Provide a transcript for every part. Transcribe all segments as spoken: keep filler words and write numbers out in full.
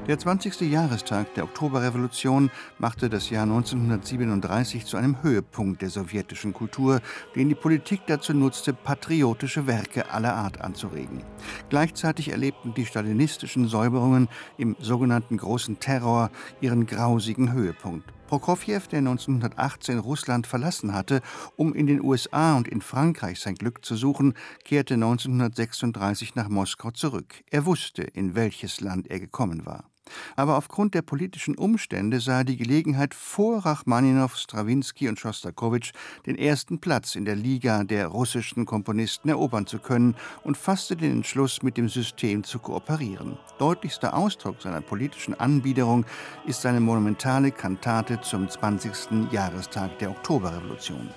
Der zwanzigste Jahrestag der Oktoberrevolution machte das Jahr neunzehnhundertsiebenunddreißig zu einem Höhepunkt der sowjetischen Kultur, den die Politik dazu nutzte, patriotische Werke aller Art anzuregen. Gleichzeitig erlebten die stalinistischen Säuberungen im sogenannten Großen Terror ihren grausigen Höhepunkt. Prokofjew, der neunzehnhundertachtzehn Russland verlassen hatte, um in den U S A und in Frankreich sein Glück zu suchen, kehrte neunzehnhundertsechsunddreißig nach Moskau zurück. Er wusste, in welches Land er gekommen war. Aber aufgrund der politischen Umstände sah er die Gelegenheit, vor Rachmaninow, Strawinski und Schostakowitsch den ersten Platz in der Liga der russischen Komponisten erobern zu können und fasste den Entschluss, mit dem System zu kooperieren. Deutlichster Ausdruck seiner politischen Anbiederung ist seine monumentale Kantate zum zwanzigsten Jahrestag der Oktoberrevolution.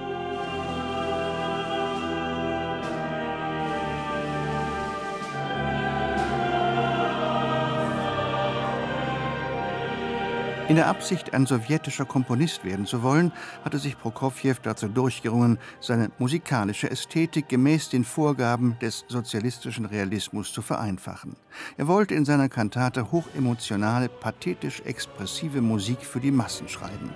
In der Absicht, ein sowjetischer Komponist werden zu wollen, hatte sich Prokofjew dazu durchgerungen, seine musikalische Ästhetik gemäß den Vorgaben des sozialistischen Realismus zu vereinfachen. Er wollte in seiner Kantate hochemotionale, pathetisch-expressive Musik für die Massen schreiben.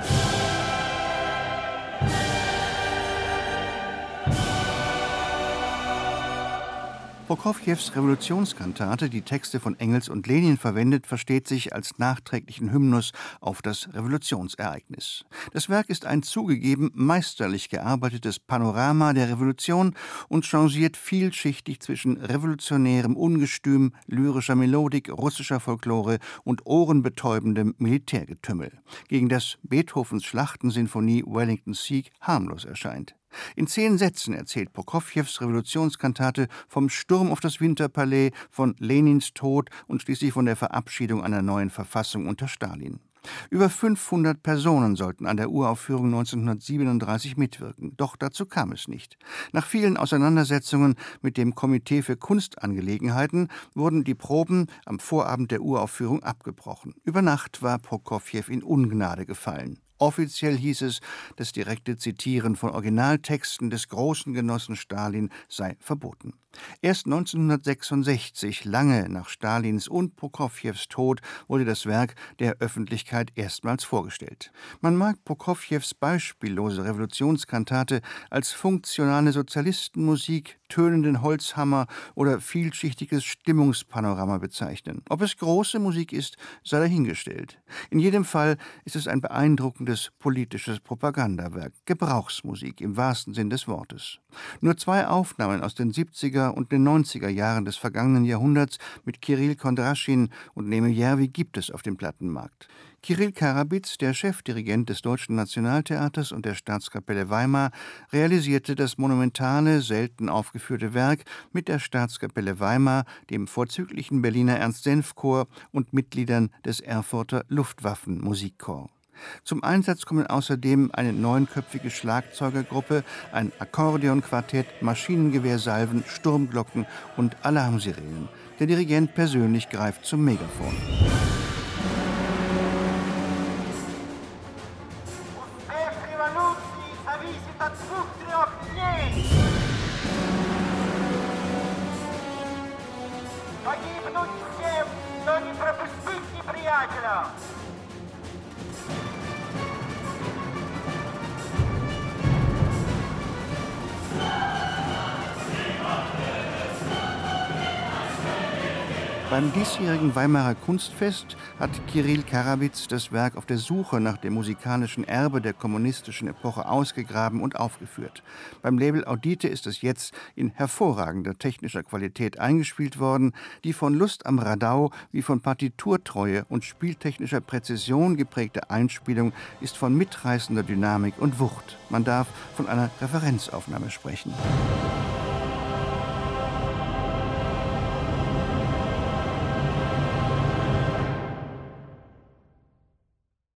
Prokofjews Revolutionskantate, die Texte von Engels und Lenin verwendet, versteht sich als nachträglichen Hymnus auf das Revolutionsereignis. Das Werk ist ein zugegeben meisterlich gearbeitetes Panorama der Revolution und changiert vielschichtig zwischen revolutionärem Ungestüm, lyrischer Melodik, russischer Folklore und ohrenbetäubendem Militärgetümmel, gegen das Beethovens Schlachtensinfonie Wellington Sieg harmlos erscheint. In zehn Sätzen erzählt Prokofjews Revolutionskantate vom Sturm auf das Winterpalais, von Lenins Tod und schließlich von der Verabschiedung einer neuen Verfassung unter Stalin. Über fünfhundert Personen sollten an der Uraufführung neunzehnhundertsiebenunddreißig mitwirken, doch dazu kam es nicht. Nach vielen Auseinandersetzungen mit dem Komitee für Kunstangelegenheiten wurden die Proben am Vorabend der Uraufführung abgebrochen. Über Nacht war Prokofjew in Ungnade gefallen. Offiziell hieß es, das direkte Zitieren von Originaltexten des großen Genossen Stalin sei verboten. Erst neunzehnhundertsechsundsechzig, lange nach Stalins und Prokofjews Tod, wurde das Werk der Öffentlichkeit erstmals vorgestellt. Man mag Prokofjews beispiellose Revolutionskantate als funktionale Sozialistenmusik, tönenden Holzhammer oder vielschichtiges Stimmungspanorama bezeichnen. Ob es große Musik ist, sei dahingestellt. In jedem Fall ist es ein beeindruckendes politisches Propagandawerk, Gebrauchsmusik im wahrsten Sinn des Wortes. Nur zwei Aufnahmen aus den siebziger und den neunziger Jahren des vergangenen Jahrhunderts mit Kirill Kondraschin und Neme Järvi gibt es auf dem Plattenmarkt. Kirill Karabitz, der Chefdirigent des Deutschen Nationaltheaters und der Staatskapelle Weimar, realisierte das monumentale, selten aufgeführte Werk mit der Staatskapelle Weimar, dem vorzüglichen Berliner Ernst-Senf-Chor und Mitgliedern des Erfurter Luftwaffen-Musikchor. Zum Einsatz kommen außerdem eine neunköpfige Schlagzeugergruppe, ein Akkordeonquartett, Maschinengewehrsalven, Sturmglocken und Alarmsirenen. Der Dirigent persönlich greift zum Megafon. Beim diesjährigen Weimarer Kunstfest hat Kirill Karabitz das Werk auf der Suche nach dem musikalischen Erbe der kommunistischen Epoche ausgegraben und aufgeführt. Beim Label Audite ist es jetzt in hervorragender technischer Qualität eingespielt worden, die von Lust am Radau wie von Partiturtreue und spieltechnischer Präzision geprägte Einspielung ist von mitreißender Dynamik und Wucht. Man darf von einer Referenzaufnahme sprechen.